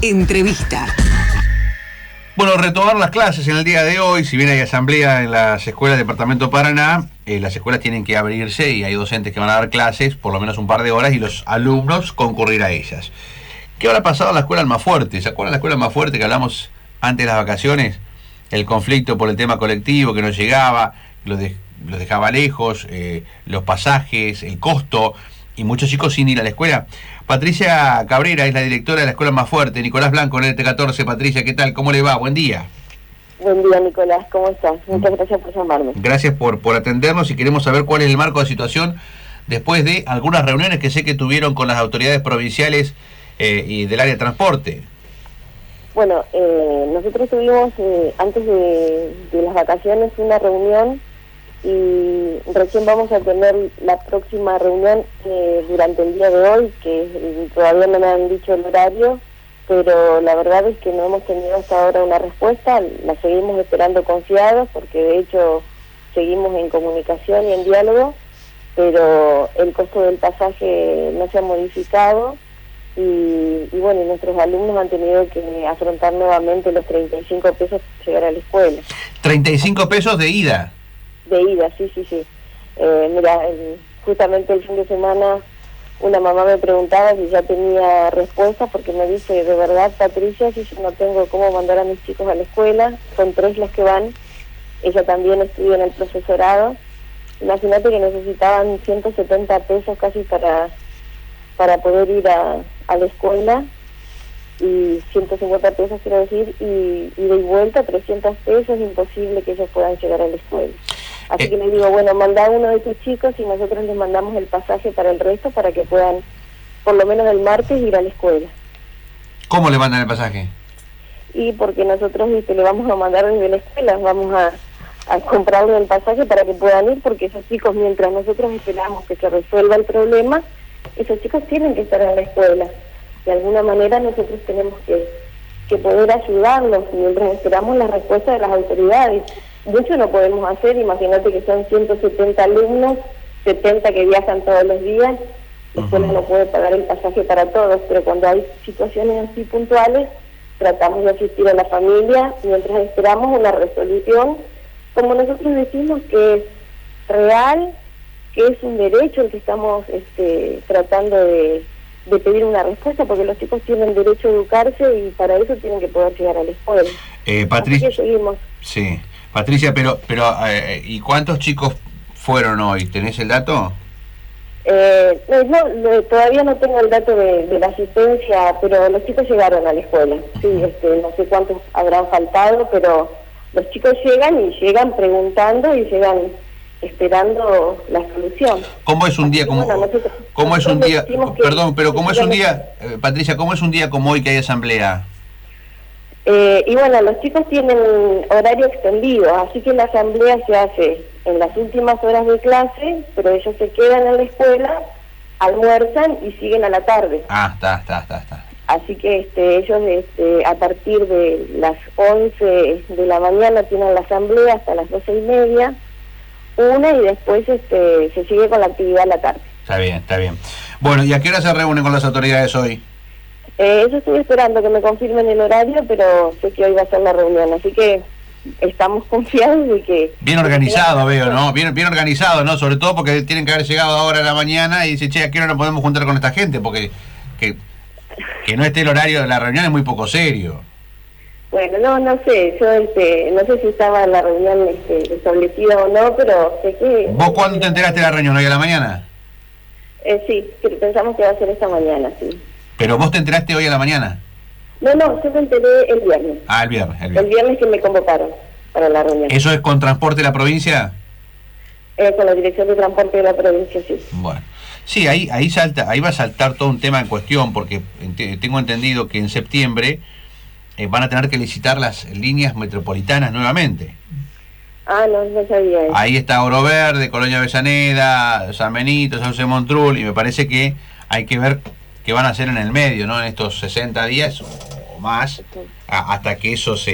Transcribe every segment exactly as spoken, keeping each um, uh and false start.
Entrevista. Bueno, retomar las clases en el día de hoy. Si bien hay asamblea en las escuelas del departamento Paraná, eh, las escuelas tienen que abrirse y hay docentes que van a dar clases por lo menos un par de horas y los alumnos concurrir a ellas. ¿Qué habrá pasado en la escuela Almafuerte? ¿Se acuerdan de la escuela Almafuerte que hablamos antes de las vacaciones? El conflicto por el tema colectivo que no llegaba, los, de, los dejaba lejos, eh, los pasajes, el costo y muchos chicos sin ir a la escuela. Patricia Cabrera es la directora de la escuela Almafuerte. Nicolás Blanco, en el T catorce. Patricia, ¿qué tal? ¿Cómo le va? Buen día. Buen día, Nicolás. ¿Cómo estás? Muchas gracias por llamarme. Gracias por, por atendernos y queremos saber cuál es el marco de situación después de algunas reuniones que sé que tuvieron con las autoridades provinciales eh, y del área de transporte. Bueno, eh, nosotros tuvimos eh, antes de, de las vacaciones una reunión y recién vamos a tener la próxima reunión eh, durante el día de hoy, que eh, todavía no me han dicho el horario, pero la verdad es que no hemos tenido hasta ahora una respuesta, la seguimos esperando confiados porque de hecho seguimos en comunicación y en diálogo, pero el costo del pasaje no se ha modificado y, y bueno, y nuestros alumnos han tenido que afrontar nuevamente los treinta y cinco pesos para llegar a la escuela. ¿treinta y cinco pesos de ida? De ida, sí, sí, sí. Eh, mira, el, justamente el fin de semana una mamá me preguntaba si ya tenía respuesta porque me dice, de verdad, Patricia, si yo no tengo cómo mandar a mis chicos a la escuela, son tres los que van, ella también estudia en el profesorado, imagínate que necesitaban ciento setenta pesos casi para para poder ir a, a la escuela y ciento cincuenta pesos quiero decir y, y de vuelta trescientos pesos, imposible que ellos puedan llegar a la escuela. Así que les digo, bueno, manda a uno de tus chicos y nosotros les mandamos el pasaje para el resto para que puedan, por lo menos el martes, ir a la escuela. ¿Cómo le mandan el pasaje? Y porque nosotros ¿viste? le vamos a mandar desde la escuela, vamos a, a comprarle el pasaje para que puedan ir, porque esos chicos, mientras nosotros esperamos que se resuelva el problema, esos chicos tienen que estar en la escuela. De alguna manera nosotros tenemos que, que poder ayudarlos mientras esperamos la respuesta de las autoridades. Mucho no podemos hacer, imagínate que son ciento setenta alumnos, setenta que viajan todos los días, la escuela no puede pagar el pasaje para todos, pero cuando hay situaciones así puntuales, tratamos de asistir a la familia mientras esperamos una resolución, como nosotros decimos que es real, que es un derecho el que estamos este, tratando de, de pedir una respuesta, porque los chicos tienen derecho a educarse y para eso tienen que poder llegar a la escuela. Eh, Patricia, Así que seguimos. Sí. Patricia, pero, pero eh, ¿y cuántos chicos fueron hoy? ¿Tenés el dato? Eh, no, no, todavía no tengo el dato de, de la asistencia, pero los chicos llegaron a la escuela. Sí, este, no sé cuántos habrán faltado, pero los chicos llegan y llegan preguntando y llegan esperando la solución. ¿Cómo es un día como, bueno, nosotros, ¿cómo es un día, perdón, pero cómo es un día, eh, Patricia, cómo es un día como hoy que hay asamblea? Eh, y bueno, los chicos tienen horario extendido, así que la asamblea se hace en las últimas horas de clase, pero ellos se quedan en la escuela, almuerzan y siguen a la tarde. Ah, está, está, está, está. Así que este, ellos este, a partir de las once de la mañana tienen la asamblea hasta las doce y media, una y después este, se sigue con la actividad a la tarde. Está bien, está bien. Bueno, ¿y a qué hora se reúnen con las autoridades hoy? Eh, yo estoy esperando que me confirmen el horario, pero sé que hoy va a ser la reunión, así que estamos confiados de que... Bien organizado veo, ¿no? Bien, bien organizado, ¿no? Sobre todo porque tienen que haber llegado ahora a la mañana y dice, che, ¿a qué hora nos podemos juntar con esta gente? Porque que, que no esté el horario de la reunión es muy poco serio. Bueno, no, no sé, yo este, no sé si estaba en la reunión este, establecida o no, pero sé que... ¿Vos cuándo te enteraste de la reunión? ¿Hoy a la mañana? Eh, sí, que pensamos que va a ser esta mañana, sí. ¿Pero vos te enteraste hoy a la mañana? No, no, yo me enteré el viernes. Ah, el viernes. El viernes, el viernes que me convocaron para la reunión. ¿Eso es con Transporte de la provincia? Eh, con la Dirección de Transporte de la provincia, sí. Bueno. Sí, ahí ahí salta, ahí va a saltar todo un tema en cuestión, porque ent- tengo entendido que en septiembre eh, van a tener que licitar las líneas metropolitanas nuevamente. Ah, no, no sabía eso. Ahí está Oro Verde, Colonia Avellaneda, San Benito, San José Montrul, y me parece que hay que ver qué van a hacer en el medio, ¿no? En estos sesenta días o más, a, hasta que eso se,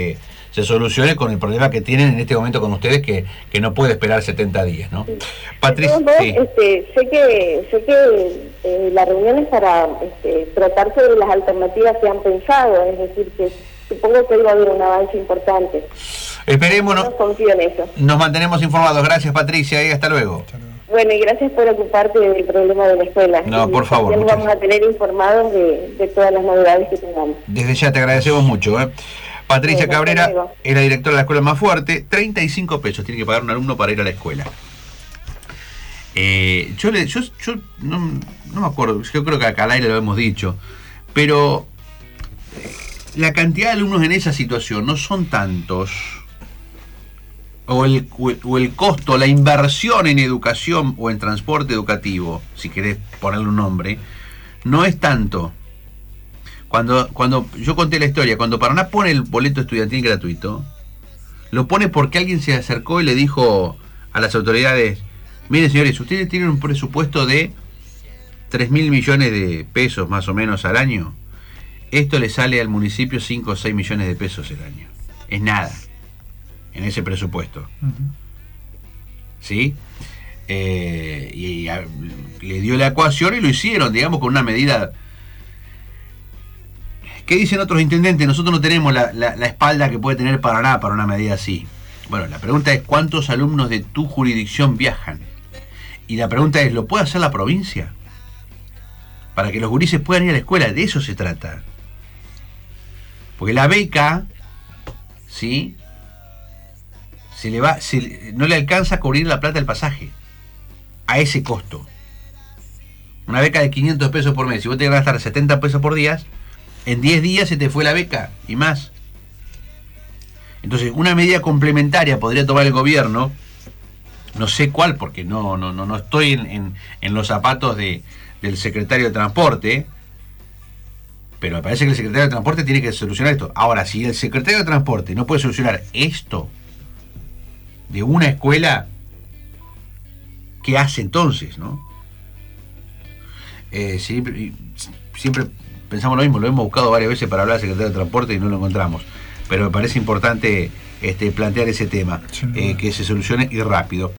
se solucione con el problema que tienen en este momento con ustedes, que, que no puede esperar setenta días, ¿no? Sí. Patricia, Entonces, sí. este, sé que sé que eh, la reunión es para este, tratar sobre las alternativas que han pensado, es decir, que supongo que va a haber un avance importante. Esperemos, No confío en eso. nos mantenemos informados. Gracias, Patricia, y hasta luego. Bueno, y gracias por ocuparte del problema de la escuela. No, Y por favor, también muchas vamos a tener informados de, de todas las novedades que tengamos. Desde ya te agradecemos mucho, ¿eh? Patricia Bueno, Cabrera hasta luego. es la directora de la escuela más fuerte. treinta y cinco pesos tiene que pagar un alumno para ir a la escuela. Eh, yo le, yo, yo no, no me acuerdo, yo creo que acá al aire lo hemos dicho, pero eh, la cantidad de alumnos en esa situación no son tantos, o el, o el, o el costo, la inversión en educación o en transporte educativo, si querés ponerle un nombre, no es tanto. Cuando, cuando yo conté la historia, cuando Paraná pone el boleto estudiantil gratuito, lo pone porque alguien se acercó y le dijo a las autoridades: miren, señores, ustedes tienen un presupuesto de tres mil millones de pesos más o menos al año. Esto le sale al municipio cinco o seis millones de pesos el año. Es nada en ese presupuesto. Uh-huh. ¿Sí? Eh, y a, le dio la ecuación y lo hicieron, digamos, con una medida. ¿Qué dicen otros intendentes? Nosotros no tenemos la, la, la espalda que puede tener Paraná para una medida así. Bueno, la pregunta es: ¿cuántos alumnos de tu jurisdicción viajan? Y la pregunta es: ¿lo puede hacer la provincia? Para que los gurises puedan ir a la escuela. De eso se trata. Porque la beca, ¿sí?, se le va, se, no le alcanza a cubrir la plata del pasaje a ese costo. Una beca de quinientos pesos por mes, si vos te vas a gastar setenta pesos por día, en diez días se te fue la beca y más. Entonces, una medida complementaria podría tomar el gobierno, no sé cuál, porque no, no, no, no estoy en, en, en los zapatos de, del secretario de Transporte, pero me parece que el secretario de Transporte tiene que solucionar esto. Ahora, si el secretario de Transporte no puede solucionar esto de una escuela, ¿qué hace entonces, no? Eh, siempre, siempre pensamos lo mismo, lo hemos buscado varias veces para hablar del secretario de Transporte y no lo encontramos, pero me parece importante este, plantear ese tema, eh, que se solucione y rápido.